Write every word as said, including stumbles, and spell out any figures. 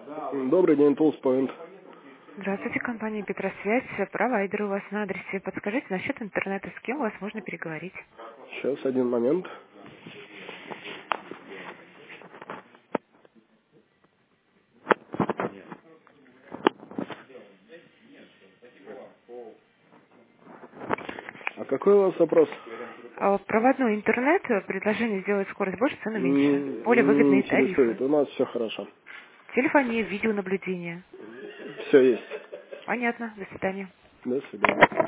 Добрый день, Толспоинт. Здравствуйте, компания Петросвязь. Провайдер у вас на адресе. Подскажите насчет интернета, с кем у вас можно переговорить? Сейчас, один момент. А какой у вас вопрос? А Проводной интернет, предложение сделать скорость больше, цену меньше. Не, Более не выгодные интересует. тарифы. У нас все хорошо. Телефония, видеонаблюдение. Все есть. Понятно. До свидания. До свидания.